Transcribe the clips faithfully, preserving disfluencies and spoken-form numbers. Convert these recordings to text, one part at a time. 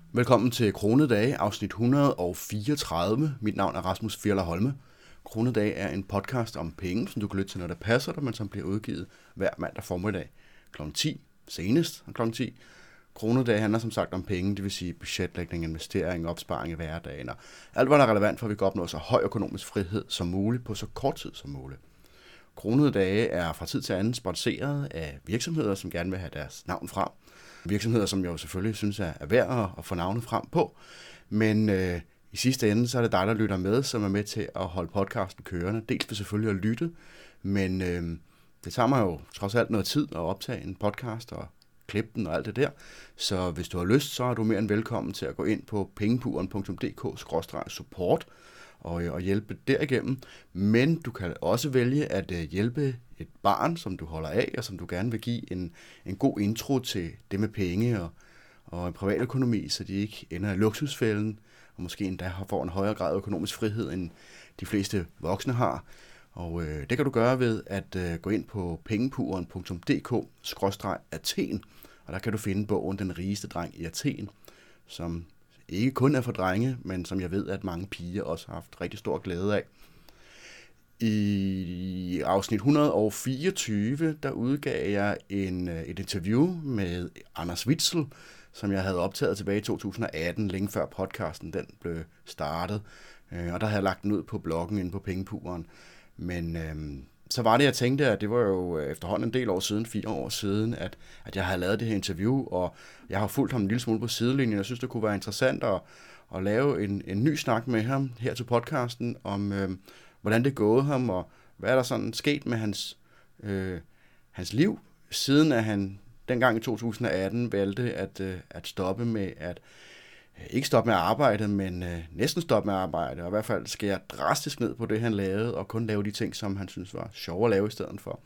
Velkommen til Kronedage, afsnit et hundrede og fireogtredive. Mit navn er Rasmus Fjerler Holme. Kronedage er en podcast om penge, som du kan lytte til, når det passer dig, men som bliver udgivet hver mandag formiddag klokken ti, senest klokken ti. Kronedage handler som sagt om penge, det vil sige budgetlægning, investering, opsparing i hverdagen og alt, hvad der er relevant for, at vi kan opnå så høj økonomisk frihed som muligt på så kort tid som muligt. Kronedage er fra tid til anden sponsoreret af virksomheder, som gerne vil have deres navn frem. Virksomheder, som jeg jo selvfølgelig synes er værd at få navnet frem på. Men øh, i sidste ende, så er det dig, der lytter med, som er med til at holde podcasten kørende. Dels vil selvfølgelig at lytte, men øh, det tager mig jo trods alt noget tid at optage en podcast og klippe den og alt det der. Så hvis du har lyst, så er du mere end velkommen til at gå ind på pengepuren punktum d k skråstreg support og, og hjælpe derigennem. Men du kan også vælge at hjælpe et barn, som du holder af, og som du gerne vil give en, en god intro til det med penge og, og privatøkonomi, så de ikke ender i luksusfælden, og måske endda får en højere grad af økonomisk frihed, end de fleste voksne har. Og øh, det kan du gøre ved at øh, gå ind på pengepuren punktum d k skråstreg Athen, og der kan du finde bogen Den rigeste dreng i Athen, som ikke kun er for drenge, men som jeg ved, at mange piger også har haft rigtig stor glæde af. I afsnit et hundrede og fireogtyve, der udgav jeg en, et interview med Anders Witzel, som jeg havde optaget tilbage i to tusind og atten, længe før podcasten den blev startet. Og der havde jeg lagt den ud på bloggen inde på Pengepuren. Men øhm, så var det, jeg tænkte, at det var jo efterhånden en del år siden, fire år siden, at, at jeg havde lavet det her interview, og jeg har fulgt ham en lille smule på sidelinjen. Jeg synes, det kunne være interessant at, at lave en, en ny snak med ham her til podcasten om, øhm, hvordan det er gået ham, og hvad er der sådan sket med hans, øh, hans liv, siden at han dengang i to tusind og atten valgte at, øh, at stoppe med at ikke stoppe med at arbejde, men øh, næsten stoppe med at arbejde, og i hvert fald skære drastisk ned på det, han lavede, og kun lave de ting, som han synes var sjove at lave i stedet for.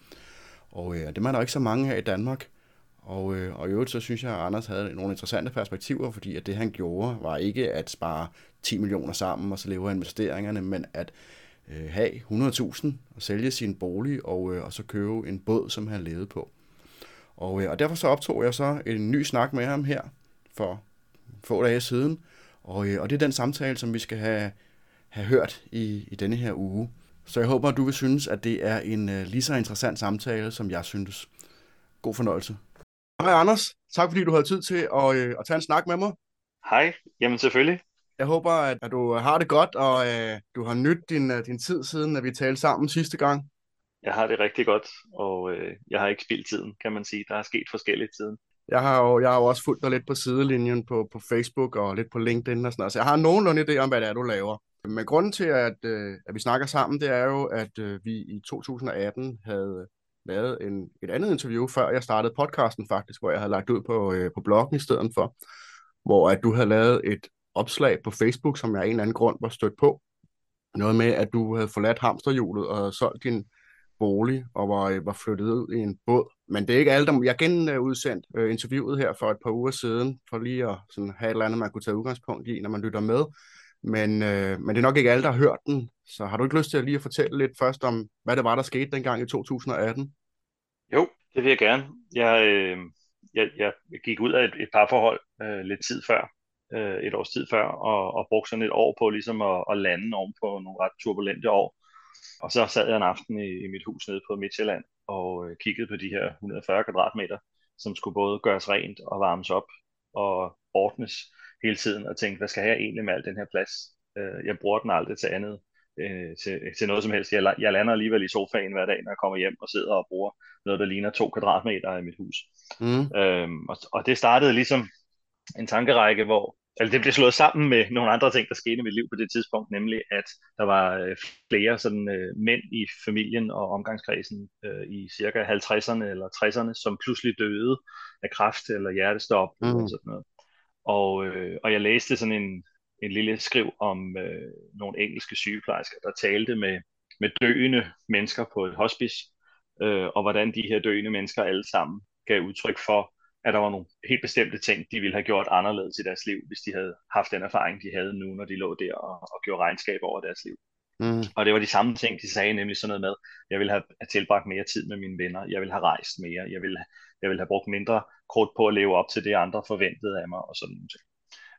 Og øh, det er der ikke så mange her i Danmark. Og, øh, og i øvrigt så synes jeg, at Anders havde nogle interessante perspektiver, fordi at det, han gjorde, var ikke at spare ti millioner sammen og så leve af investeringerne, men at øh, have hundrede tusind og sælge sin bolig og, øh, og så købe en båd, som han levede på. Og, øh, og derfor så optog jeg så en ny snak med ham her for få dage siden, og, øh, og det er den samtale, som vi skal have, have hørt i, i denne her uge. Så jeg håber, at du vil synes, at det er en uh, lige så interessant samtale, som jeg synes. God fornøjelse. Hej Anders, tak fordi du havde tid til at, øh, at tage en snak med mig. Hej, jamen selvfølgelig. Jeg håber, at, at du har det godt, og øh, du har nydt din, uh, din tid siden, at vi talte sammen sidste gang. Jeg har det rigtig godt, og øh, jeg har ikke spildt tiden, kan man sige. Der er sket forskellige tiden. Jeg har jo, jeg har jo også fulgt dig lidt på sidelinjen på, på Facebook og lidt på LinkedIn og sådan noget, så jeg har nogenlunde idé om, hvad det er, du laver. Men grunden til, at, øh, at vi snakker sammen, det er jo, at øh, vi i to tusind og atten havde lavet en, et andet interview, før jeg startede podcasten faktisk, hvor jeg havde lagt ud på, øh, på bloggen i stedet for, hvor at du havde lavet et opslag på Facebook, som jeg af en eller anden grund var stødt på. Noget med, at du havde forladt hamsterhjulet og solgt din bolig og var, var flyttet ud i en båd. Men det er ikke alle, der... Jeg genudsendt øh, interviewet her for et par uger siden, for lige at sådan, have et eller andet, man kunne tage udgangspunkt i, når man lytter med. Men, øh, men det er nok ikke alle, der har hørt den. Så har du ikke lyst til at lige at fortælle lidt først om, hvad det var, der skete dengang i to tusind og atten? Jo, det vil jeg gerne. Jeg, øh, jeg, jeg gik ud af et, et parforhold øh, lidt tid før, øh, et års tid før, og, og brugte sådan et år på ligesom at, at lande oven på nogle ret turbulente år. Og så sad jeg en aften i, i mit hus nede på Midtjylland og øh, kiggede på de her et hundrede og fyrre kvadratmeter, som skulle både gøres rent og varmes op og ordnes hele tiden, og tænkte, hvad skal jeg egentlig med al den her plads? Øh, jeg bruger den aldrig til andet, øh, til, til noget som helst. Jeg, la- jeg lander alligevel i sofaen hver dag, når jeg kommer hjem og sidder og bruger noget, der ligner to kvadratmeter i mit hus. Mm. Øhm, og, og det startede ligesom en tankerække, hvor altså det blev slået sammen med nogle andre ting, der skete i mit liv på det tidspunkt, nemlig at der var øh, flere sådan, øh, mænd i familien og omgangskredsen øh, i cirka halvtredserne eller tresserne, som pludselig døde af kræft eller hjertestop eller Mm. sådan noget. Og, øh, og jeg læste sådan en, en lille skriv om øh, nogle engelske sygeplejersker, der talte med, med døende mennesker på et hospice, øh, og hvordan de her døende mennesker alle sammen gav udtryk for, at der var nogle helt bestemte ting, de ville have gjort anderledes i deres liv, hvis de havde haft den erfaring, de havde nu, når de lå der og, og gjorde regnskab over deres liv. Mm. Og det var de samme ting, de sagde, nemlig sådan noget med, jeg ville have tilbragt mere tid med mine venner, jeg ville have rejst mere, jeg ville, jeg ville have brugt mindre krudt på at leve op til det, andre forventede af mig, og sådan noget.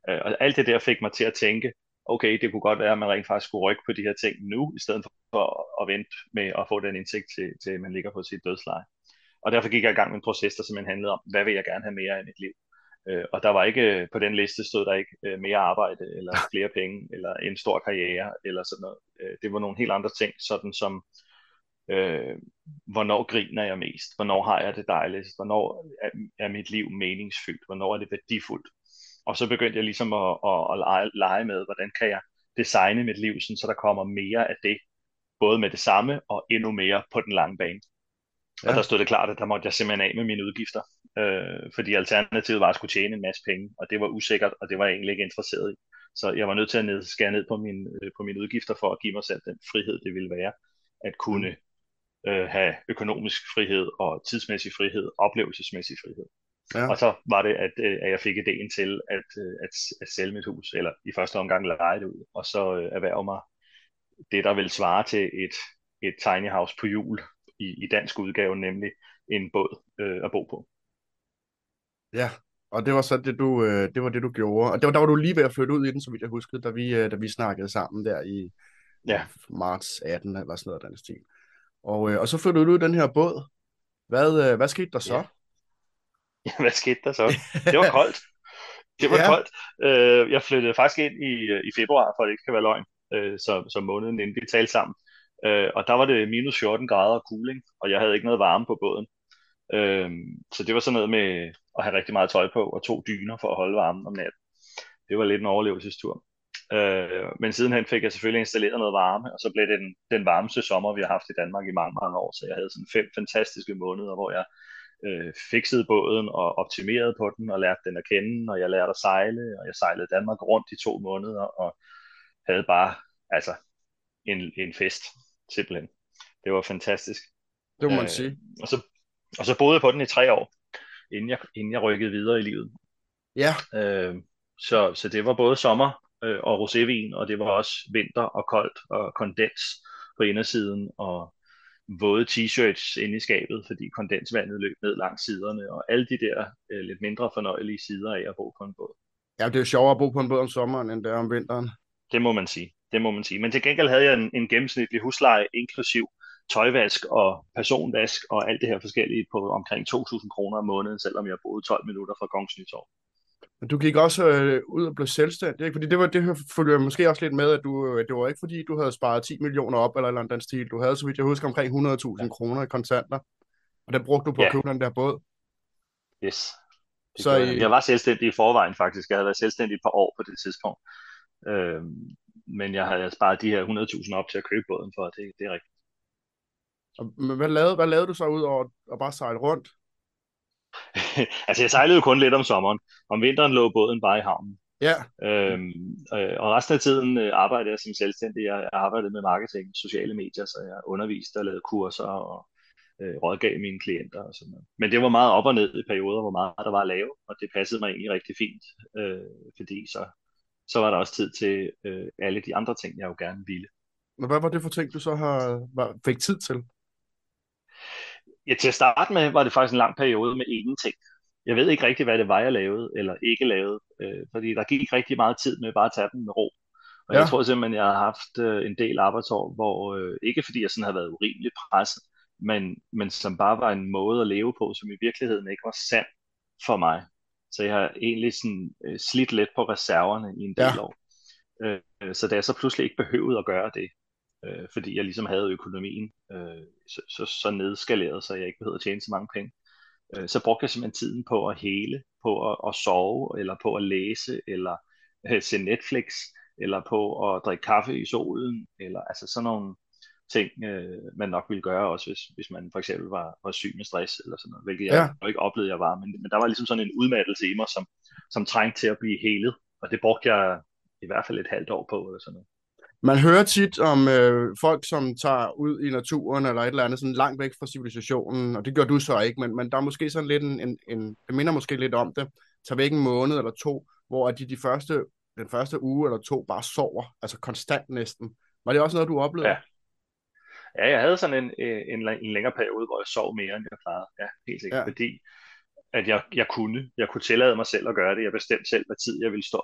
Øh, og alt det der fik mig til at tænke, okay, det kunne godt være, at man rent faktisk skulle rykke på de her ting nu, i stedet for at vente med at få den indsigt til, til man ligger på sit dødsleje. Og derfor gik jeg i gang med en proces, der simpelthen handlede om, hvad vil jeg gerne have mere i mit liv? Øh, og der var ikke, på den liste stod der ikke øh, mere arbejde, eller flere penge, eller en stor karriere, eller sådan noget. Øh, det var nogle helt andre ting, sådan som, øh, hvornår griner jeg mest? Hvornår har jeg det dejligst? Hvornår er, er mit liv meningsfyldt? Hvornår er det værdifuldt? Og så begyndte jeg ligesom at, at, at lege, lege med, hvordan kan jeg designe mit liv, sådan, så der kommer mere af det, både med det samme og endnu mere på den lange bane. Og der Ja. stod det klart, at der måtte jeg simpelthen af med mine udgifter, øh, fordi alternativet var at skulle tjene en masse penge, og det var usikkert, og det var jeg egentlig ikke interesseret i. Så jeg var nødt til at ned, skære ned på, min, øh, på mine udgifter for at give mig selv den frihed, det ville være at Mm. kunne øh, have økonomisk frihed og tidsmæssig frihed, oplevelsesmæssig frihed. Ja. Og så var det, at, øh, at jeg fik ideen til at, øh, at, at sælge mit hus, eller i første omgang lege det ud, og så øh, erhverve mig det, der vil svare til et, et tiny house på hjul i, i dansk udgave, nemlig en båd øh, at bo på. Ja. Og det var så det, du, øh, det var det, du gjorde. Og det var, der var du lige ved at flytte ud i den, så vidt jeg huskede, da vi, øh, da vi snakkede sammen der i ja, Ja, marts atten eller sådan noget af den stil. Og, øh, og så flyttede du ud i den her båd. Hvad, øh, hvad skete der så? ja. Hvad skete der så? Det var koldt. Det var Ja. koldt. Øh, jeg flyttede faktisk ind i, i februar, for at det ikke skal være løgn, øh, så, så måneden inden vi talte sammen. Øh, og der var det minus fjorten grader og cooling, og jeg havde ikke noget varme på båden. Øh, så det var sådan noget med at have rigtig meget tøj på og to dyner for at holde varmen om natten. Det var lidt en overlevelsestur. Øh, men sidenhen fik jeg selvfølgelig installeret noget varme, og så blev det den, den varmeste sommer, vi har haft i Danmark i mange, mange år. Så jeg havde sådan fem fantastiske måneder, hvor jeg øh, fiksede båden og optimerede på den og lærte den at kende, og jeg lærte at sejle, og jeg sejlede Danmark rundt i to måneder og havde bare altså en, en fest, simpelthen. Det var fantastisk. Det må man Øh, sige. og, så, og så boede jeg på den i tre år, inden jeg, inden jeg rykkede videre i livet. Ja. Øh, så, så det var både sommer øh, og rosévin, og det var også vinter og koldt og kondens på indersiden, og våde t-shirts inde i skabet, fordi kondensvandet løb ned langs siderne, og alle de der øh, lidt mindre fornøjelige sider af at bo på en båd. Ja, det er jo sjovere at bo på en båd om sommeren, end det er om vinteren. Det må man sige. Det må man sige. Men til gengæld havde jeg en, en gennemsnitlig husleje, inklusiv tøjvask og personvask og alt det her forskellige på omkring to tusind kroner om måneden, selvom jeg boede tolv minutter fra Kongens Nytorv. Men du gik også øh, ud og blev selvstændig, ikke? Fordi det var det følger måske også lidt med, at du, øh, det var ikke fordi, du havde sparet ti millioner op eller eller andet den stil. Du havde, så vidt jeg husker, omkring hundrede tusind Ja, kroner i kontanter, og den brugte du på at ja, købe den der båd. yes, det Så gjorde jeg. i, Jeg var selvstændig i forvejen faktisk. Jeg havde været selvstændig et par år på det tidspunkt. Øhm, men jeg havde sparet de her hundrede tusind op til at købe båden for, det, det er rigtigt. og, men hvad lavede, hvad lavede du så ud over at bare sejle rundt? Altså jeg sejlede jo kun lidt om sommeren. Om vinteren lå båden bare i havnen. Ja. Øhm, øh, og resten af tiden øh, arbejdede jeg som selvstændig. Jeg, jeg arbejdede med marketing, sociale medier, så jeg underviste og lavede kurser og øh, rådgav mine klienter og sådan noget. Men det var meget op og ned i perioder, hvor meget der var at lave, og det passede mig egentlig rigtig fint, øh, fordi så, så var der også tid til øh, alle de andre ting, jeg jo gerne ville. Men hvad var det for ting, du så har, var, fik tid til? Ja, til at starte med var det faktisk en lang periode med ingenting. Jeg ved ikke rigtig, hvad det var, jeg lavede eller ikke lavede, øh, fordi der gik rigtig meget tid med bare at tage den med ro. Og jeg Ja. tror simpelthen, jeg har haft øh, en del arbejdsår, hvor øh, ikke fordi jeg sådan har været urimeligt presset, men, men som bare var en måde at leve på, som i virkeligheden ikke var sand for mig. Så jeg har egentlig sådan øh, slidt lidt på reserverne i en del Ja. år. Øh, så da jeg så pludselig ikke behøvede at gøre det, øh, fordi jeg ligesom havde økonomien øh, så, så, så nedskaleret, så jeg ikke behøvede at tjene så mange penge, øh, så brugte jeg simpelthen tiden på at hele, på at, at sove, eller på at læse, eller øh, se Netflix, eller på at drikke kaffe i solen, eller altså sådan nogle ting, øh, man nok ville gøre også, hvis, hvis man for eksempel var, var syg med stress, eller sådan noget, hvilket jeg Ja. jo ikke oplevede, jeg var, men, men der var ligesom sådan en udmattelse i mig, som, som trængte til at blive helet, og det brugte jeg i hvert fald et halvt år på, eller sådan noget. Man hører tit om øh, folk, som tager ud i naturen eller et eller andet sådan langt væk fra civilisationen, og det gør du så ikke, men, men der er måske sådan lidt en, en, en, det minder måske lidt om det, tager væk en måned eller to, hvor de, de første, den første uge eller to bare sover, altså konstant næsten. Var det også noget, du oplevede? Ja. Ja, jeg havde sådan en, en, en længere periode, hvor jeg sov mere, end jeg plejede. Ja, helt sikkert. Ja. Fordi at jeg, jeg kunne. Jeg kunne tillade mig selv at gøre det. Jeg bestemte selv, hvad tid jeg ville stå op.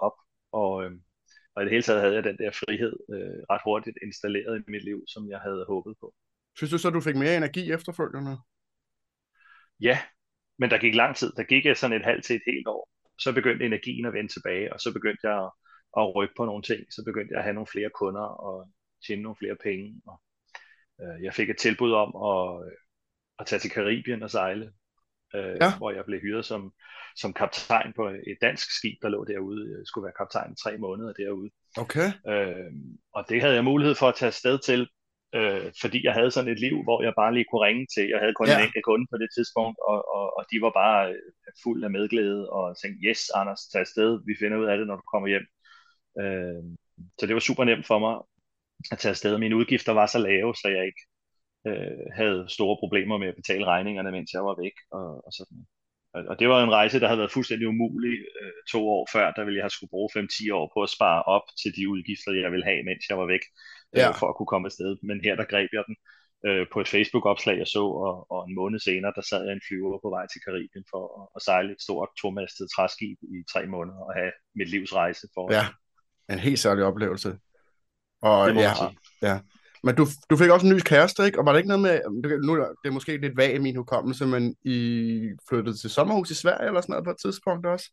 Og, øh, og i det hele taget havde jeg den der frihed øh, ret hurtigt installeret i mit liv, som jeg havde håbet på. Synes du så, du fik mere energi efterfølgende? Ja, men der gik lang tid. Der gik jeg sådan et halvt til et helt år. Så begyndte energien at vende tilbage, og så begyndte jeg at, at rykke på nogle ting. Så begyndte jeg at have nogle flere kunder og tjene nogle flere penge. Og, øh, jeg fik et tilbud om at, at tage til Karibien og sejle, øh, Ja, hvor jeg blev hyret som, som kaptajn på et dansk skib, der lå derude. Jeg skulle være kaptajn i tre måneder derude. okay. Øh, og det havde jeg mulighed for at tage afsted til, øh, fordi jeg havde sådan et liv, hvor jeg bare lige kunne ringe til. Jeg havde kun en Ja, enkelt kunde på det tidspunkt, og, og, og de var bare øh, fuld af medglæde og tænkte, yes, Anders, tag afsted, vi finder ud af det, når du kommer hjem. Øh, så det var super nemt for mig at tage afsted. Mine udgifter var så lave, så jeg ikke øh, havde store problemer med at betale regningerne, mens jeg var væk. Og, og sådan. Og, og det var en rejse, der havde været fuldstændig umulig øh, to år før. Der ville jeg have skulle bruge fem til ti år på at spare op til de udgifter, jeg ville have, mens jeg var væk, ja, øh, for at kunne komme afsted. Men her, der greb jeg den øh, på et Facebook-opslag, jeg så, og, og en måned senere, der sad jeg i en flyver på vej til Karibien for at, at sejle et stort tomastet træskib i tre måneder og have mit livs rejse foran ja. mig. En helt særlig oplevelse. Og Det må ja, man sige. ja. Men du, du fik også en ny kæreste, ikke? Og var det ikke noget med, du- nu er det måske lidt vag i min hukommelse, men I flyttede til sommerhus i Sverige eller sådan noget på et tidspunkt også?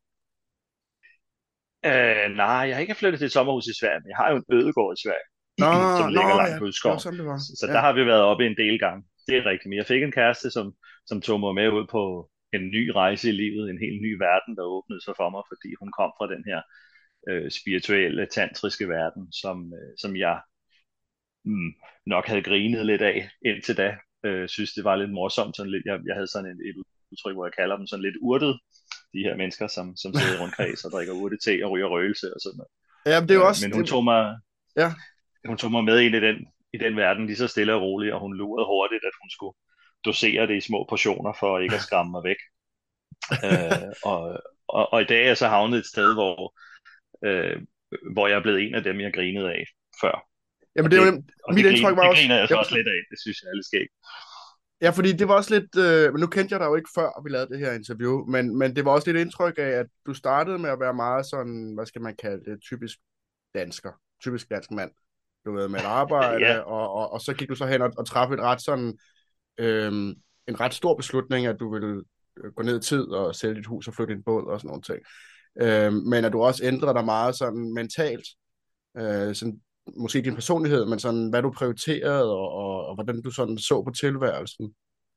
Øh, nej, jeg har ikke flyttet til et sommerhus i Sverige, men jeg har jo en ødegård i Sverige, Nå, som nå, ligger langt ja, ude i det var skoven. sådan, det var. Så, så Ja, der har vi været oppe en del gange. Det er rigtigt. Men jeg fik en kæreste, som, som tog mig med ud på en ny rejse i livet, en helt ny verden, der åbnede sig for mig, fordi hun kom fra den her øh, spirituelle, tantriske verden, som, øh, som jeg mm, nok havde grinet lidt af indtil da. Øh, synes, det var lidt morsomt. Sådan lidt, jeg, jeg havde sådan et, et udtryk, hvor jeg kalder dem sådan lidt urtet, de her mennesker, som, som sidder i rundkreds og drikker urte-te og ryger røgelse og sådan noget. ja, men det er jo Øh, også, men hun det, tog mig, ja, hun tog mig med ind i den, i den verden lige så stille og roligt, og hun lurede hurtigt, at hun skulle dosere det i små portioner for ikke at skræmme mig væk. Øh, og, og, og i dag er jeg så havnet et sted, hvor, øh, hvor jeg er blevet en af dem, jeg grinede af før. jamen Og det er det, jo nemt. og Mit det, grin, indtryk var det også, griner jeg så ja, også lidt af. Det synes jeg er lidt skægt. ja, fordi det var også lidt, øh, men nu kendte jeg dig jo ikke før, vi lavede det her interview, men, men det var også lidt indtryk af, at du startede med at være meget sådan, hvad skal man kalde det, typisk dansker, typisk dansk mand. Du ved, med et Ja, arbejde, og, og, og så gik du så hen og, og træffe et ret sådan, øhm, en ret stor beslutning, at du ville øh, gå ned i tid og sælge dit hus og flytte en båd og sådan nogle ting. Øhm, men at du også ændrede dig meget sådan mentalt, øh, sådan, måske din personlighed, men sådan, hvad du prioriterede, og, og, og hvordan du sådan så på tilværelsen.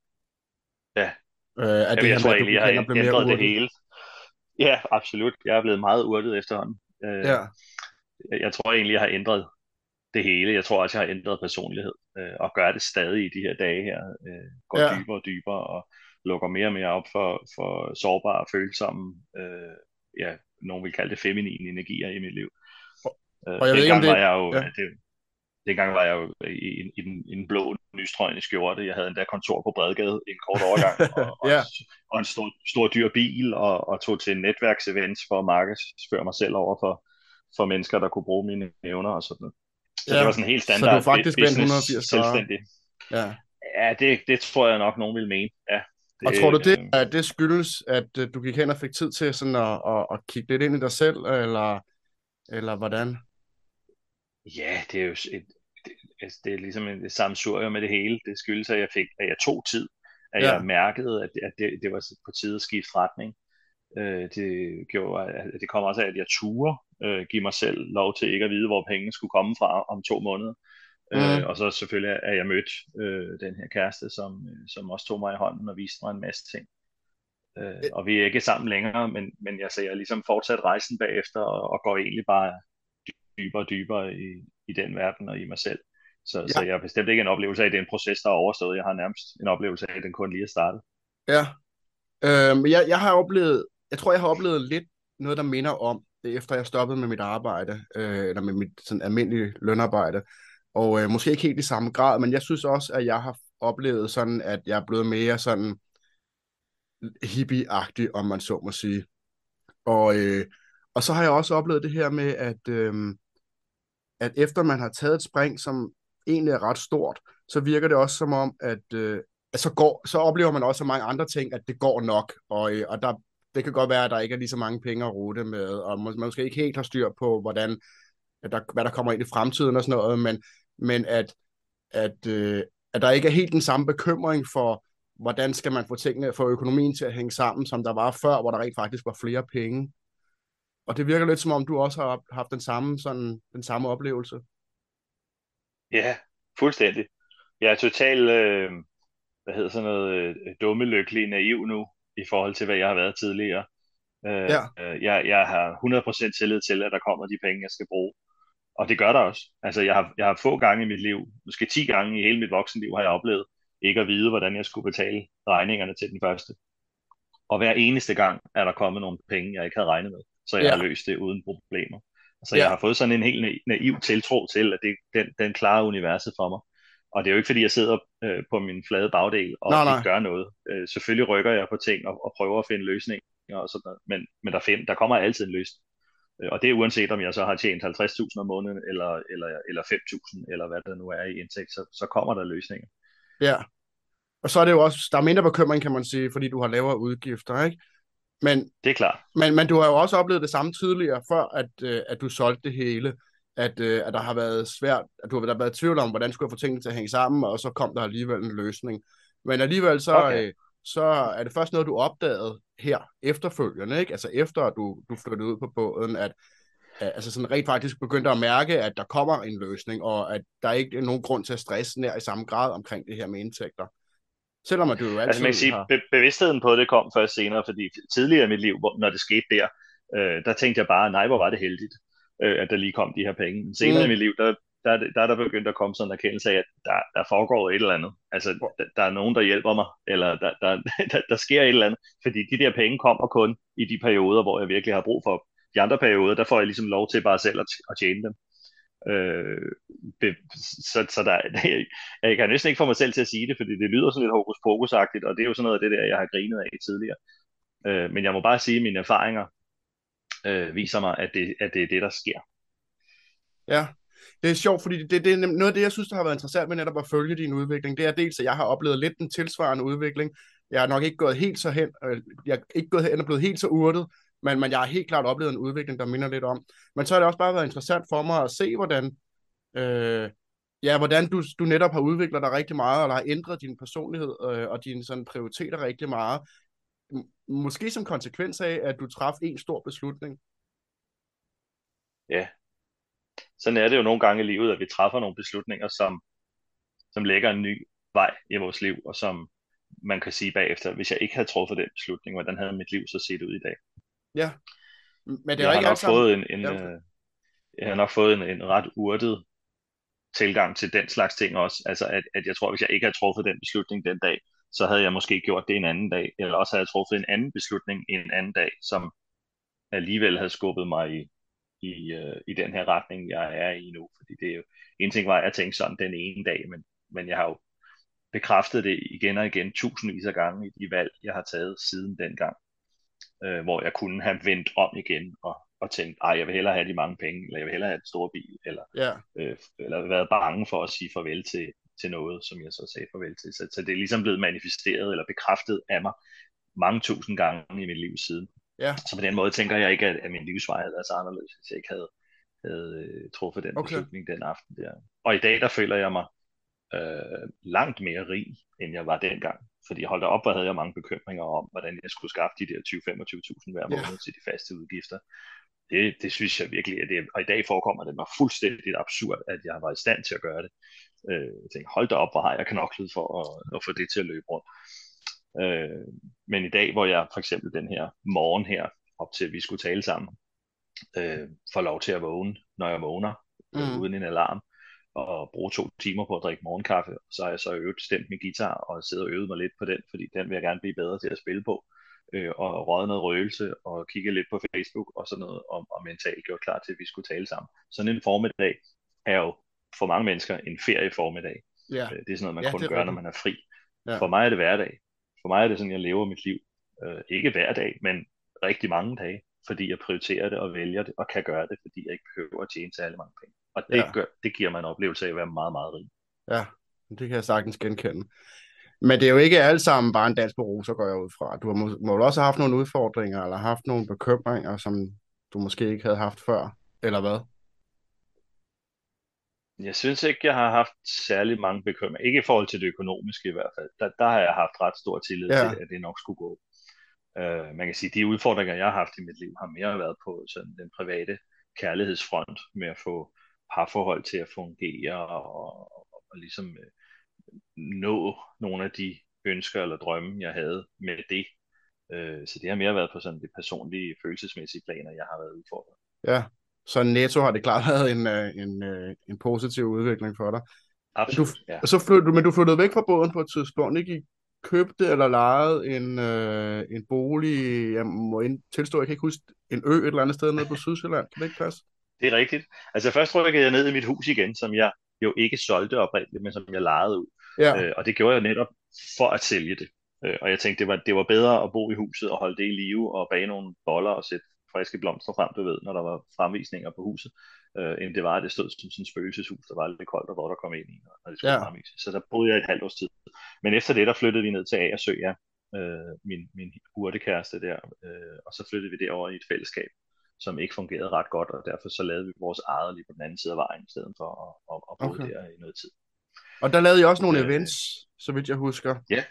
ja. Øh, at Jamen, det her jeg med, tror at du egentlig, jeg gik har hen og ænd- blev mere ændret det urtet. hele. Ja, absolut. Jeg er blevet meget urtet efterhånden. Øh, Ja, jeg, jeg tror egentlig, jeg har ændret det hele. Jeg tror også, jeg har ændret personlighed, øh, og gør det stadig i de her dage her. Øh, går ja. dybere og dybere, og lukker mere og mere op for, for sårbare, følsomme, øh, ja, nogen vil kalde det feminine energier i mit liv. Og, Øh, og jeg ved ikke, om dengang var det... jeg jo, Ja, det, dengang var jeg jo i, i, den, i den blå nystrøgne skjorte. Jeg havde endda kontor på Bredgade i en kort overgang, og, og, en, ja, og en stor, stor dyr bil, og, og tog til netværksevents for at markedsføre mig selv over for, for mennesker, der kunne bruge mine evner og sådan noget. Så det ja. var sådan en helt Så du er standard faktisk vendt business, et hundrede og firs grader. selvstændig. Ja. Ja, det, det tror jeg nok, nogen vil mene. Ja, Og tror du, det, det, øh, at det skyldes, at øh, du gik hen og fik tid til sådan at, at, at kigge lidt ind i dig selv, eller, eller hvordan? ja, det er jo et, det, altså, det er ligesom et sammensurium med det hele. Det skyldes, at jeg fik, at jeg tog tid, at jeg Ja. mærkede, at, at det, det var på tide at skifte retning. Øh, det gjorde, at det kom også af, at jeg turde øh, give mig selv lov til ikke at vide, hvor pengene skulle komme fra om to måneder. Øh, Mm. og så selvfølgelig er jeg mødt øh, den her kæreste, som, øh, som også tog mig i hånden og viste mig en masse ting. Øh, og vi er ikke sammen længere, men, men jeg ser jeg ligesom fortsat rejsen bagefter, og, og går egentlig bare dybere og dybere i, i den verden og i mig selv. Så, så Ja, jeg har bestemt ikke en oplevelse af, at det er en proces, der er overstået. Jeg har nærmest en oplevelse af, at den kun lige er startet. ja. Øhm, jeg, jeg har oplevet, jeg tror, jeg har oplevet lidt noget, der minder om det, efter jeg stoppede med mit arbejde, øh, eller med mit sådan almindelige lønarbejde. Og øh, måske ikke helt i samme grad, men jeg synes også, at jeg har oplevet sådan, at jeg er blevet mere sådan hippie-agtig, om man så må sige. Og, øh, og så har jeg også oplevet det her med, at, øh, at efter man har taget et spring, som egentlig er ret stort, så virker det også som om, at, øh, at så, går, så oplever man også så mange andre ting, at det går nok. Og, øh, og der, det kan godt være, at der ikke er lige så mange penge at rute med, og man måske ikke helt har styr på, hvordan, at der, hvad der kommer ind i fremtiden og sådan noget, men, men at, at, øh, at der ikke er helt den samme bekymring for, hvordan skal man få tingene, få økonomien til at hænge sammen, som der var før, hvor der rent faktisk var flere penge. Og det virker lidt som om, du også har haft den samme, sådan, den samme oplevelse. Ja, fuldstændig. Jeg er totalt, øh, hvad hedder sådan noget, øh, dummelykkelig naiv nu, i forhold til, hvad jeg har været tidligere. Øh, Ja, øh, jeg, jeg har hundrede procent tillid til, at der kommer de penge, jeg skal bruge. Og det gør der også. Altså, jeg har, jeg har få gange i mit liv, måske ti gange i hele mit voksenliv, har jeg oplevet ikke at vide, hvordan jeg skulle betale regningerne til den første. Og hver eneste gang er der kommet nogle penge, jeg ikke havde regnet med, så jeg har ja, løst det uden problemer. Så jeg ja. har fået sådan en helt na- naiv tiltro til, at det, den, den klarer universet for mig. Og det er jo ikke, fordi jeg sidder øh, på min flade bagdel og Nej, ikke nej. gør noget. Øh, selvfølgelig rykker jeg på ting og, og prøver at finde løsninger og sådan noget. Men, men der, find, der kommer altid en løsning. Øh, Og det er uanset, om jeg så har tjent halvtreds tusind om måneden, eller, eller, eller fem tusind, eller hvad der nu er i indtægt, så, så kommer der løsninger. Ja. Og så er det jo også, der er mindre bekymring, kan man sige, fordi du har lavere udgifter, ikke? Men, Det er klart. men, men du har jo også oplevet det samme tidligere, før at, øh, at du solgte det hele, at, øh, at der har været svært, at du har der har været i tvivl om, hvordan skulle jeg få tingene til at hænge sammen, og så kom der alligevel en løsning. Men alligevel så, Okay. øh, så er det først noget, du opdagede her efterfølgende, ikke? Altså efter at du, du flyttede ud på båden, at at- altså sådan rent faktisk begyndte at mærke, at der kommer en løsning, og at der ikke er nogen grund til at stresse nær i samme grad omkring det her med indtægter. Selvom at du jo Altså man kan altid sige, har... be- bevidstheden på det kom først senere, fordi tidligere i mit liv, hvor, når det skete der, øh, der tænkte jeg bare, nej, hvor var det heldigt, øh, at der lige kom de her penge. Men senere i Mm, mit liv, der, der, er det- der er der begyndt at komme sådan en erkendelse af, at der, der foregår et eller andet. Altså, der, der er nogen, der hjælper mig, eller der, der, der, der sker et eller andet, fordi de der penge kommer kun i de perioder, hvor jeg virkelig har brug for dem. De andre perioder, der får jeg ligesom lov til bare selv at, at tjene dem. Øh, det, så, så der, jeg kan næsten ikke få mig selv til at sige det, fordi det lyder sådan lidt hokus pokusagtigt, og det er jo sådan noget af det der, jeg har grinet af tidligere. Øh, men jeg må bare sige, at mine erfaringer øh, viser mig, at det, at det er det, der sker. ja, det er sjovt, fordi det, det er nem- noget af det, jeg synes, der har været interessant med netop at følge din udvikling. Det er dels, at jeg har oplevet lidt en tilsvarende udvikling. Jeg er nok ikke gået helt så hen, øh, jeg er ikke gået hen og blevet helt så urtet, men, men jeg har helt klart oplevet en udvikling, der minder lidt om. Men så har det også bare været interessant for mig at se, hvordan, øh, ja, hvordan du, du netop har udviklet dig rigtig meget, eller har ændret din personlighed øh, og dine sådan, prioriteter rigtig meget. M- Måske som konsekvens af, at du traf en stor beslutning. Ja, sådan er det jo nogle gange i livet, at vi træffer nogle beslutninger, som, som lægger en ny vej i vores liv, og som man kan sige bagefter, hvis jeg ikke havde truffet den beslutning, hvordan havde mit liv så set ud i dag? Ja, men det er jo Jeg har ikke alt nok sammen... fået en, en, Ja, øh, jeg har nok fået en, en ret urtet tilgang til den slags ting også. Altså, at, at jeg tror, hvis jeg ikke havde truffet den beslutning den dag, så havde jeg måske gjort det en anden dag, eller også havde jeg truffet en anden beslutning en anden dag, som alligevel havde skubbet mig i, i, uh, i den her retning, jeg er i nu. Fordi det er jo, en ting var, at jeg tænkte sådan den ene dag, men, men jeg har jo bekræftet det igen og igen tusindvis af gange i de valg, jeg har taget siden dengang, øh, hvor jeg kunne have vendt om igen og, og tænkt, ej, jeg vil hellere have de mange penge, eller jeg vil hellere have den store bil, eller, ja, øh, eller været bange for at sige farvel til, til noget, som jeg så sagde farvel til. Så, så det er ligesom blevet manifesteret eller bekræftet af mig mange tusind gange i mit liv siden. ja, Så på den måde tænker jeg ikke, at, at min livsvej havde været så anderledes, hvis jeg ikke havde, havde øh, truffet den okay. beslutning den aften der. Og i dag, der føler jeg mig øh, langt mere rig, end jeg var dengang. Fordi holdt op, hvor havde jeg mange bekymringer om, hvordan jeg skulle skaffe de der tyve til femogtyve tusind hver Ja, måned til de faste udgifter. Det, det synes jeg virkelig, at det, og i dag forekommer det mig fuldstændig absurd, at jeg var i stand til at gøre det. Øh, jeg tænkte, hold da op, hvor har jeg knoklet for at, at få det til at løbe rundt. Øh, men i dag, hvor jeg for eksempel den her morgen her, op til at vi skulle tale sammen, øh, får lov til at vågne, når jeg vågner, øh, mm, uden en alarm, og bruge to timer på at drikke morgenkaffe, og så har jeg så øvet stemt min guitar, og siddet og øvet mig lidt på den, fordi den vil jeg gerne blive bedre til at spille på, øh, og røget noget røgelse, og kigge lidt på Facebook, og sådan noget, og, og mentalt gjort klar til, at vi skulle tale sammen. Sådan en formiddag er jo for mange mennesker en ferie formiddag. ja, Øh, det er sådan noget, man ja, kun det er gør, når rigtigt. man er fri. Ja, For mig er det hverdag. For mig er det sådan, jeg lever mit liv. Øh, ikke hver dag, men rigtig mange dage, fordi jeg prioriterer det og vælger det, og kan gøre det, fordi jeg ikke behøver at tjene særlig mange penge. Og det, ja, gør, det giver mig en oplevelse af at være meget, meget rig. ja, det kan jeg sagtens genkende. Men det er jo ikke alt sammen bare en dans på roser, går jeg ud fra. Du har må, må vel også have haft nogle udfordringer, eller haft nogle bekymringer, som du måske ikke havde haft før, eller hvad? Jeg synes ikke, jeg har haft særlig mange bekymringer. Ikke i forhold til det økonomiske i hvert fald. Der, der har jeg haft ret stor tillid til, Ja, at det nok skulle gå. Uh, man kan sige, at de udfordringer, jeg har haft i mit liv, har mere været på sådan den private kærlighedsfront med at få parforhold til at fungere og, og, og ligesom uh, nå nogle af de ønsker eller drømme, jeg havde med det. Uh, så det har mere været på sådan det personlige, følelsesmæssige planer, jeg har været udfordret. ja. Så netto har det klart været en, øh, en, øh, en positiv udvikling for dig. Men du, Absolut, ja. så flyttede, du- men du flyttede væk fra båden på et tidspunkt, ikke? I købte eller lejede en, øh, en bolig, jeg må ind, tilstå, jeg kan ikke huske, en ø et eller andet sted nede på Sydsjælland. Kan det ikke passe? Det er rigtigt. Altså først rykkede jeg ned i mit hus igen, som jeg jo ikke solgte oprindeligt, men som jeg lejede ud. Ja, Øh, og det gjorde jeg netop for at sælge det. Øh, og jeg tænkte, det var, det var bedre at bo i huset og holde det i live og bage nogle boller og sætte friske blomster frem, du ved, når der var fremvisninger på huset, øh, end det var, at det stod som sådan et spøgelseshus, der var lidt koldt og hvor der kom ind i, når det skulle ja, fremvises. Så der boede jeg et halvt års tid. Men efter det, der flyttede vi ned til Agersø, ja, øh, min, min urtekæreste der, øh, og så flyttede vi derover i et fællesskab, som ikke fungerede ret godt, og derfor så lavede vi vores eget lige på den anden side af vejen, i stedet for at, at, at bo okay. der i noget tid. Og der lavede I også nogle Øh, events, så vidt jeg husker. ja,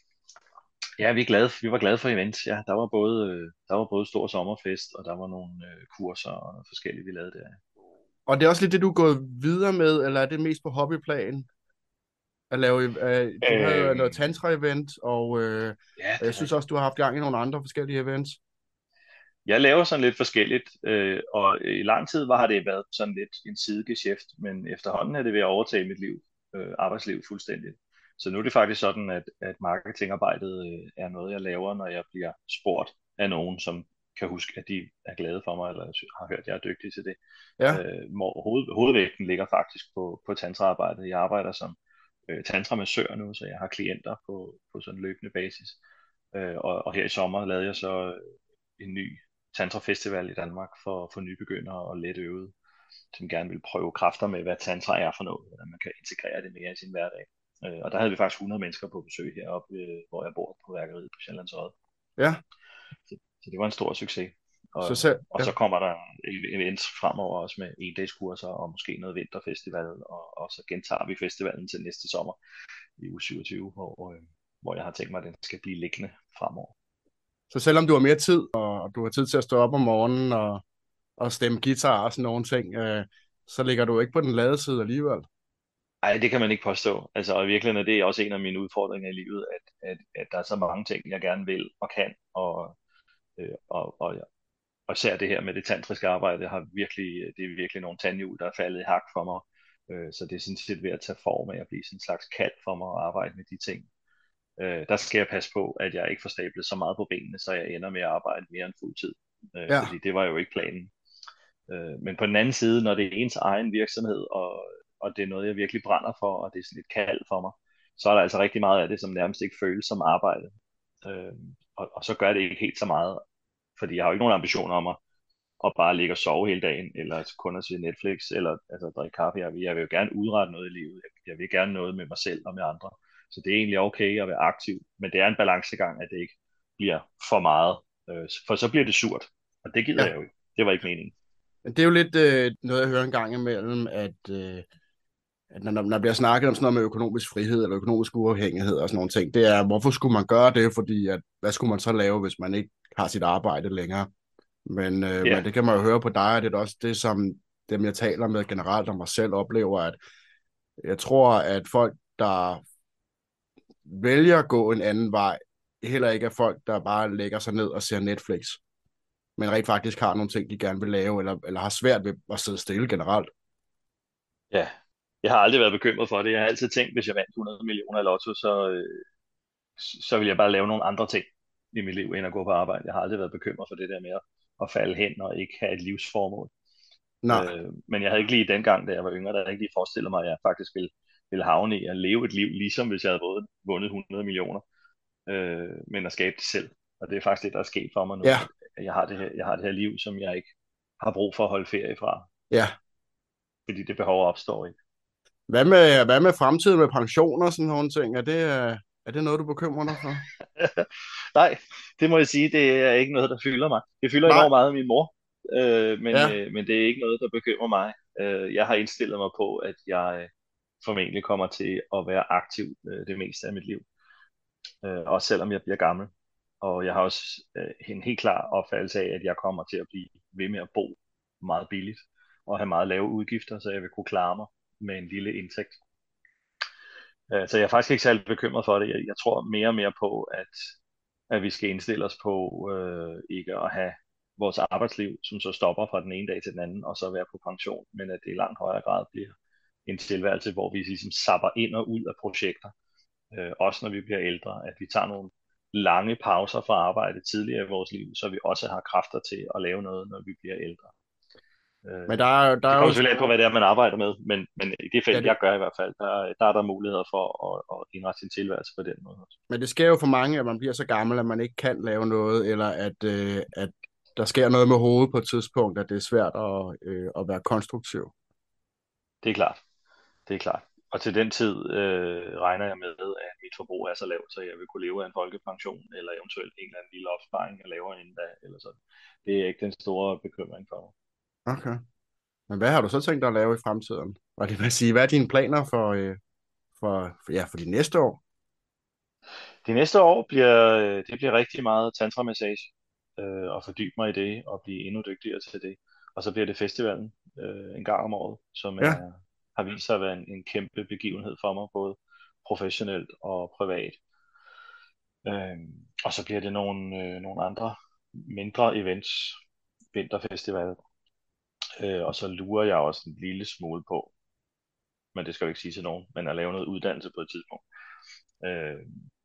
ja, vi er glade, vi var glade for events. Ja, der var både, øh, der var både stor sommerfest, og der var nogle øh, kurser og noget forskellige, vi lavede der. Og det er også lidt det, du er gået videre med, eller er det mest på hobbyplan? At lave, øh, du havde noget Øhm, tantra-event, og, øh, ja, og det jeg er synes rigtigt. også, du har haft gang i nogle andre forskellige events. Jeg laver sådan lidt forskelligt, øh, og i lang tid var har det været sådan lidt en sidegeschæft, men efterhånden er det ved at overtage mit liv, øh, arbejdsliv fuldstændigt. Så nu er det faktisk sådan, at, at marketingarbejdet øh, er noget, jeg laver, når jeg bliver spurgt af nogen, som kan huske, at de er glade for mig, eller har hørt, at jeg er dygtig til det. Ja, Øh, hvor hoved, hovedvægten ligger faktisk på, på tantraarbejdet. Jeg arbejder som øh, tantramassør nu, så jeg har klienter på, på sådan en løbende basis. Øh, og, og her i sommer lavede jeg så øh, en ny Tantra Festival i Danmark for, for nybegyndere og let øvede, som gerne vil prøve kræfter med, hvad tantra er for noget, hvordan man kan integrere det mere i sin hverdag. Øh, og der havde vi faktisk hundrede mennesker på besøg heroppe, øh, hvor jeg bor på værkeriet på Sjællands Odde. ja. Så, så det var en stor succes. Så Og, selv, og ja. så kommer der en event fremover også med en-dagskurser og måske noget vinterfestival, og, og så gentager vi festivalen til næste sommer i uge syvogtyve, hvor, øh, hvor jeg har tænkt mig, at den skal blive liggende fremover. Så selvom du har mere tid, og du har tid til at stå op om morgenen og, og stemme guitar og sådan nogle ting, øh, så ligger du ikke på den lade side alligevel. Ej, det kan man ikke påstå. Altså, og i virkeligheden er det også en af mine udfordringer i livet, at, at, at der er så mange ting, jeg gerne vil og kan, og, øh, og, og, og især det her med det tantriske arbejde, har virkelig, det er virkelig nogle tandhjul, der er faldet i hak for mig. Øh, så det er sådan set ved at tage form af at blive sådan en slags kald for mig at arbejde med de ting. Øh, der skal jeg passe på, at jeg ikke får stablet så meget på benene, så jeg ender med at arbejde mere end fuld tid. Øh, Ja, fordi det var jo ikke planen. Øh, men på den anden side, når det er ens egen virksomhed, og, og det er noget, jeg virkelig brænder for, og det er sådan et kald for mig, så er der altså rigtig meget af det, som nærmest ikke føles som arbejde. Øh, og, og så gør det ikke helt så meget, fordi jeg har jo ikke nogen ambitioner om at, at bare ligge og sove hele dagen, eller kun at se Netflix, eller altså, drikke kaffe. Jeg vil, jeg vil jo gerne udrette noget i livet. Jeg, jeg vil gerne noget med mig selv og med andre. Så det er egentlig okay at være aktiv, men det er en balancegang, at det ikke bliver for meget, øh, for så bliver det surt, og det gider ja. jeg jo ikke. Det var ikke meningen. Men det er jo lidt øh, noget, jeg hører en gang imellem, at, øh, at når, når der bliver snakket om sådan noget med økonomisk frihed eller økonomisk uafhængighed og sådan nogle ting, det er, hvorfor skulle man gøre det? Fordi at, hvad skulle man så lave, hvis man ikke har sit arbejde længere? Men, øh, Ja, men det kan man jo høre på dig, og det er også det, som dem, jeg taler med generelt om mig selv, oplever, at jeg tror, at folk, der vælger at gå en anden vej, heller ikke er folk, der bare lægger sig ned og ser Netflix, men rent faktisk har nogle ting, de gerne vil lave, eller, eller har svært ved at sidde stille generelt. ja. Jeg har aldrig været bekymret for det. Jeg har altid tænkt, hvis jeg vandt hundrede millioner i lotto, så, øh, så vil jeg bare lave nogle andre ting i mit liv, end at gå på arbejde. Jeg har aldrig været bekymret for det der med at, at falde hen og ikke have et livsformål. Nej, Øh, men jeg havde ikke lige dengang, da jeg var yngre, der havde jeg ikke lige forestillet mig, at jeg faktisk ville, ville havne i at leve et liv, ligesom hvis jeg havde vundet, vundet hundrede millioner, øh, men at skabe det selv. Og det er faktisk det, der er sket for mig nu, ja, at jeg har det her, jeg har det her liv, som jeg ikke har brug for at holde ferie fra, ja. fordi det behov opstår ikke. Hvad med, hvad med fremtiden med pensioner og sådan nogle ting? Er det, øh, Er det noget, du bekymrer dig for? Nej, det må jeg sige, det er ikke noget, der fylder mig. Det fylder Nej. enormt meget min mor, øh, men, Ja. øh, men det er ikke noget, der bekymrer mig. Øh, jeg har indstillet mig på, at jeg formentlig kommer til at være aktiv øh, det meste af mit liv, øh, også selvom jeg bliver gammel. Og jeg har også øh, en helt klar opfattelse af, at jeg kommer til at blive ved med at bo meget billigt og have meget lave udgifter, så jeg vil kunne klare mig med en lille indtægt. Øh, så jeg er faktisk ikke særlig bekymret for det. Jeg, jeg tror mere og mere på, at, at vi skal indstille os på øh, ikke at have vores arbejdsliv, som så stopper fra den ene dag til den anden, og så være på pension, men at det i langt højere grad bliver en tilværelse, hvor vi ligesom sapper ind og ud af projekter, øh, også når vi bliver ældre, at vi tager nogle lange pauser fra arbejde tidligere i vores liv, så vi også har kræfter til at lave noget, når vi bliver ældre. Men Øh, der er, der det er kommer jo... selvfølgelig an på, hvad det er, man arbejder med, men, men i det Ja, felt, det, jeg gør i hvert fald, der, der er der muligheder for at, at indrette sin tilværelse på den måde også. men det sker jo for mange, at man bliver så gammel, at man ikke kan lave noget, eller at, øh, at der sker noget med hovedet på et tidspunkt, at det er svært at, øh, at være konstruktiv. Det er klart, det er klart. Og til den tid øh, regner jeg med, at mit forbrug er så lavt, så jeg vil kunne leve af en folkepension, eller eventuelt en eller anden lille opsparing, jeg laver inden da, eller sådan. Det er ikke den store bekymring for mig. Okay. Men hvad har du så tænkt dig at lave i fremtiden? Og det vil sige, hvad er dine planer for, øh, for, for, ja, for de næste år? De næste år bliver, øh, det bliver rigtig meget tantramassage, øh, og fordybe mig i det, og blive endnu dygtigere til det. Og så bliver det festivalen øh, en gang om året, som Ja. er, har vist sig at være en, en kæmpe begivenhed for mig, både professionelt og privat. Øh, og så bliver det nogle, øh, nogle andre mindre events, vinterfestival, øh, og så lurer jeg også en lille smule på, men det skal jeg ikke sige til nogen, men at lave noget uddannelse på et tidspunkt. Øh,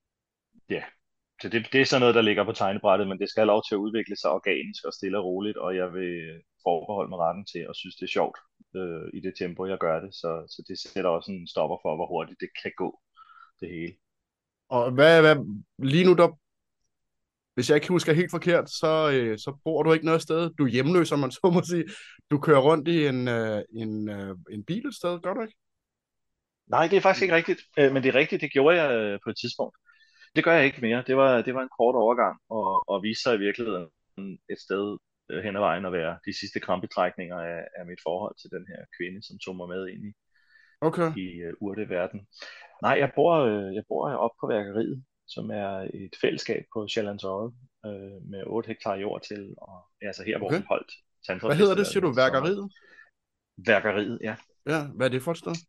ja, så det, det er sådan noget, der ligger på tegnebrættet, men det skal have lov til at udvikle sig organisk og stille og roligt, og jeg vil forbeholde mig retten til at synes, det er sjovt øh, i det tempo, jeg gør det. Så, så det sætter også en stopper for, hvor hurtigt det kan gå, det hele. Og hvad, hvad, lige nu, der, hvis jeg ikke husker helt forkert, så, øh, så bor du ikke noget sted. Du er hjemløs, om man så må sige. Du kører rundt i en, øh, en, øh, en bil et sted, gør du ikke? Nej, det er faktisk ikke rigtigt, øh, men det er rigtigt, det gjorde jeg øh, på et tidspunkt. Det gør jeg ikke mere. Det var, det var en kort overgang, og, og viste sig i virkeligheden et sted øh, hen ad vejen at være de sidste krampetrækninger af, af mit forhold til den her kvinde, som tog mig med ind i, Okay. i uh, urteverden. Nej, jeg bor, øh, jeg bor oppe på værkeriet, som er et fællesskab på Sjællands Odde, øh, med otte hektar jord til, og ja, altså her, hvor Okay. vi holdt Hvad hedder det, Tantra-festivalen siger du? her til sommer. Værkeriet? Værkeriet, ja. Ja, hvad er det for et sted?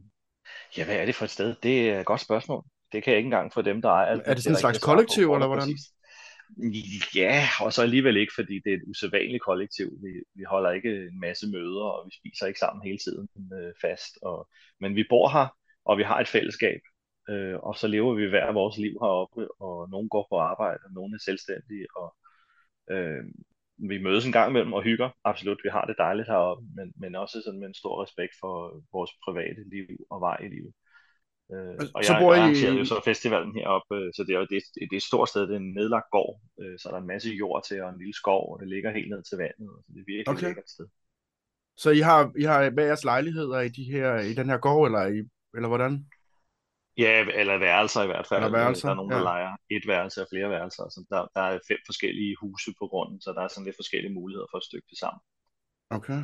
Ja, hvad er det for et sted? Det er et godt spørgsmål. Det kan jeg ikke engang få dem, der ejer Er det, det det sådan en slags rigtige svar på, kollektiv, kort eller og hvordan? præcist. Ja, og så alligevel ikke, fordi det er et usædvanligt kollektiv. Vi, vi holder ikke en masse møder, og vi spiser ikke sammen hele tiden øh, fast. Og, men vi bor her, og vi har et fællesskab. Øh, og så lever vi hver vores liv heroppe, og nogen går på arbejde, og nogen er selvstændige. Og øh, vi mødes en gang imellem og hygger. Absolut, vi har det dejligt heroppe, men, men også sådan med en stor respekt for vores private liv og vej i livet. Øh, og Så jeg bor I arrangerede jo i... så festivalen heroppe, øh, så det er jo det, det er et stort sted, det er en nedlagt gård, øh, så der er en masse jord til og en lille skov, og det ligger helt ned til vandet, så det er virkelig et Okay. lækkert sted. Så I har, I har hver jeres lejligheder i, de her, i den her gård, eller, i, eller hvordan? Ja, eller værelser i hvert Eller fald. Øh, Der værelser? er nogen, der Ja. lejer et værelse og flere værelser, så der, der er fem forskellige huse på grunden, så der er sådan lidt forskellige muligheder for at stykke det sammen. Okay.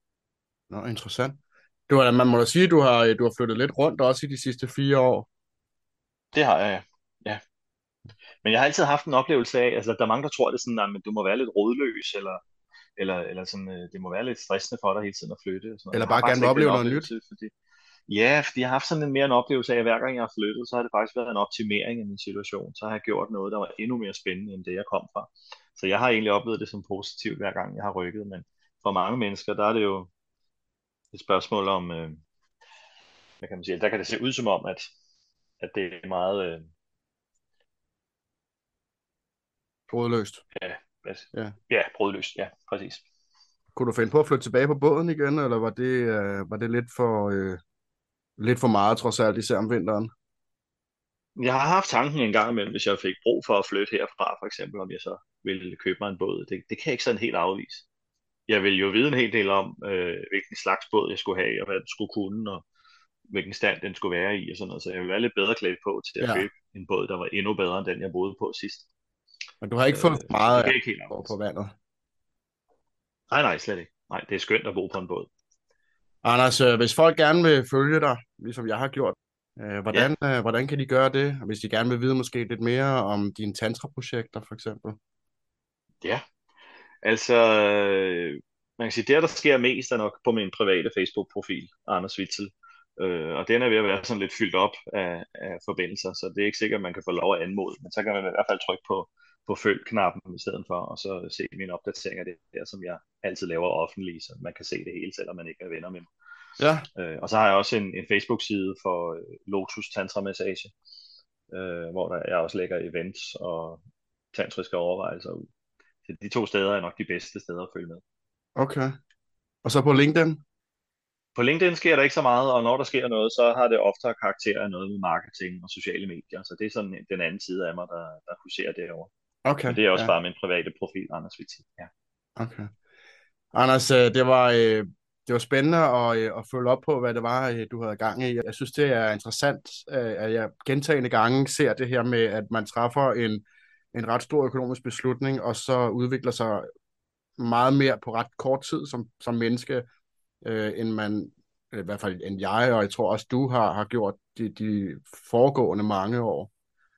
Nå, interessant. Du har, man må da sige, at du har, du har flyttet lidt rundt også i de sidste fire år. Det har jeg, ja. Men jeg har altid haft en oplevelse af, altså der er mange, der tror, det er sådan, at du må være lidt rådløs, eller, eller, eller sådan, øh, det må være lidt stressende for dig hele tiden at flytte. Og sådan noget. Eller Jeg har bare faktisk gerne vil ikke den opleve noget nyt. oplevelse, fordi ja, fordi jeg har haft sådan en mere en oplevelse af, at hver gang jeg har flyttet, så har det faktisk været en optimering af min situation. Så har jeg gjort noget, der var endnu mere spændende, end det jeg kom fra. Så jeg har egentlig oplevet det som positivt, hver gang jeg har rykket. Men for mange mennesker, der er det jo et spørgsmål om, øh, hvad kan man sige, der kan det se ud som om, at, at det er meget, øh, Trådløst. ja, hvad, Ja. ja, brødløst, ja, præcis. Kunne du finde på at flytte tilbage på båden igen, eller var det, øh, var det lidt for, øh, lidt for meget, trods alt, især om vinteren? Jeg har haft tanken en gang imellem, hvis jeg fik brug for at flytte herfra, for eksempel, om jeg så ville købe mig en båd. Det, det kan jeg ikke sådan helt afvise. Jeg vil jo vide en hel del om, øh, hvilken slags båd jeg skulle have, og hvad den skulle kunne, og hvilken stand den skulle være i, og sådan noget. Så jeg vil være lidt bedre klædt på til at Ja. købe en båd, der var endnu bedre end den, jeg boede på sidst. Men du har ikke fået Øh, for så det meget kan af ikke helt på, afvise. på vandet? Nej, nej, slet ikke. Nej, det er skønt at bo på en båd. Anders, øh, hvis folk gerne vil følge dig, ligesom jeg har gjort, øh, Ja, hvordan, øh, hvordan kan de gøre det? Og hvis de gerne vil vide måske lidt mere om dine tantra-projekter, for eksempel. ja. Altså, øh, man kan sige, det der sker mest er nok på min private Facebook-profil, Anders Witzel. Øh, og den er ved at være sådan lidt fyldt op af, af forbindelser, så det er ikke sikkert, at man kan få lov at anmode, men så kan man i hvert fald trykke på, på følg-knappen i stedet for, og så se mine opdateringer det der, som jeg altid laver offentligt, så man kan se det hele, selvom man ikke er venner med mig. Ja, Øh, og så har jeg også en, en Facebook-side for øh, Lotus Tantra Massage, øh, hvor der, jeg også lægger events og tantriske overvejelser ud. Så de to steder er nok de bedste steder at følge med. okay. Og så på LinkedIn? På LinkedIn sker der ikke så meget, og når der sker noget, så har det oftere karakter af noget med marketing og sociale medier. Så det er sådan den anden side af mig, der, der huserer derovre. Okay, Men det er også ja, bare min private profil, Anders Witzel. Ja. okay. Anders, øh, det var, øh, det var spændende at, øh, at følge op på, hvad det var, øh, du havde gang i. Jeg synes, det er interessant, øh, at jeg gentagne gange ser det her med, at man træffer en, en ret stor økonomisk beslutning, og så udvikler sig meget mere på ret kort tid som, som menneske, øh, end man, i hvert fald end jeg, og jeg tror også, du har, har gjort de, de foregående mange år.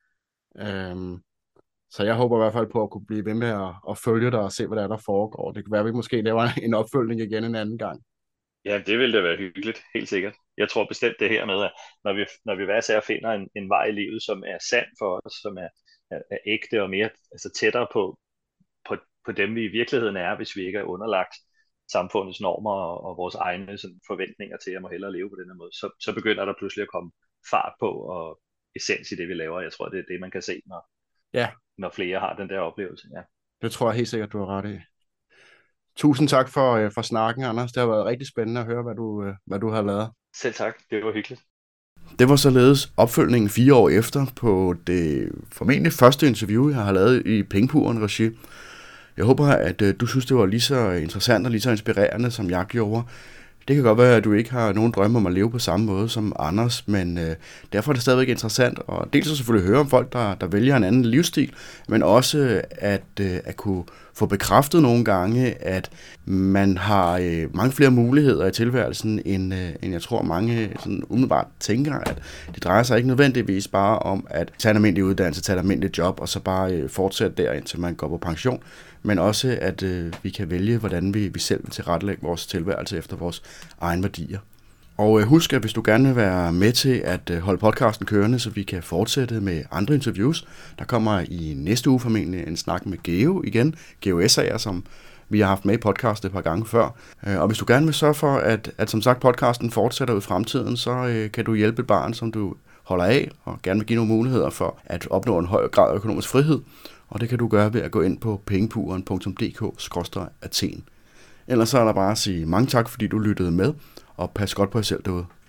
Øhm, så jeg håber i hvert fald på at kunne blive ved med at, at følge dig og se, hvad der er, der foregår. Det kan være, at vi måske laver en opfølgning igen en anden gang. Ja, det ville da være hyggeligt, helt sikkert. Jeg tror bestemt det her med, at når vi, når vi hver især finder en, en vej i livet, som er sand for os, som er, er, er ægte og mere altså tættere på, på, på dem, vi i virkeligheden er, hvis vi ikke er underlagt samfundets normer og, og vores egne sådan, forventninger til, at jeg må hellere leve på den her måde, så, så begynder der pludselig at komme fart på og essens i det, vi laver. Jeg tror, det er det, man kan se, når, Ja, når flere har den der oplevelse. Ja. det tror jeg helt sikkert, du har ret i. Tusind tak for, øh, for snakken, Anders. Det har været rigtig spændende at høre, hvad du, øh, hvad du har lavet. Selv tak, det var hyggeligt. Det var således opfølgningen fire år efter på det formentlig første interview, jeg har lavet i Pengepuren regi. Jeg håber, at øh, du synes, det var lige så interessant og lige så inspirerende, som jeg gjorde. Det kan godt være, at du ikke har nogen drømme om at leve på samme måde som Anders, men øh, derfor er det stadigvæk interessant, og dels så selvfølgelig høre om folk, der, der vælger en anden livsstil, men også at, øh, at kunne få bekræftet nogle gange, at man har øh, mange flere muligheder i tilværelsen, end, øh, end jeg tror mange sådan umiddelbart tænker, at det drejer sig ikke nødvendigvis bare om at tage en almindelig uddannelse, tage et almindeligt job, og så bare øh, fortsætte der, indtil man går på pension, men også at øh, vi kan vælge, hvordan vi, vi selv vil tilrettelægge vores tilværelse efter vores egen værdier. Og øh, husk, at hvis du gerne vil være med til at øh, holde podcasten kørende, så vi kan fortsætte med andre interviews, der kommer i næste uge formentlig en snak med Geo igen, Geo Sager, som vi har haft med i podcastet et par gange før. Øh, og hvis du gerne vil sørge for, at, at som sagt podcasten fortsætter ud i fremtiden, så øh, kan du hjælpe et barn, som du holder af, og gerne vil give nogle muligheder for at opnå en høj grad af økonomisk frihed. Og det kan du gøre ved at gå ind på pengepuren punktum d k skråstreg athen. Ellers så er der bare at sige mange tak, fordi du lyttede med, og pas godt på jer selv derude.